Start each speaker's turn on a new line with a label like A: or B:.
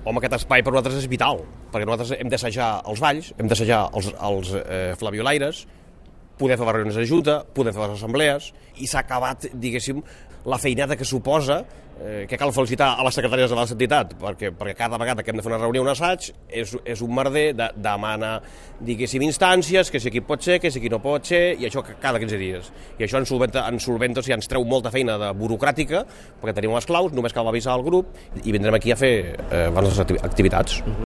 A: home, aquest espai per nosaltres és vital, perquè nosaltres hem d'assajar els balls, hem d'assajar els flabiolaires, poder fer reunions de junta, poder fer les assemblees, i s'ha acabat, diguéssim, la feinada que suposa, que cal felicitar a les secretàries de l'entitat, perquè cada vegada que hem de fer una reunió, un assaig, és un merder de demanar, diguéssim, instàncies, que si aquí pot ser, que si aquí no pot ser, i això cada 15 dies. I això ens solventa, o sigui, ens treu molta feina de burocràtica, perquè tenim les claus, només cal avisar al grup, i vindrem aquí a fer les activitats.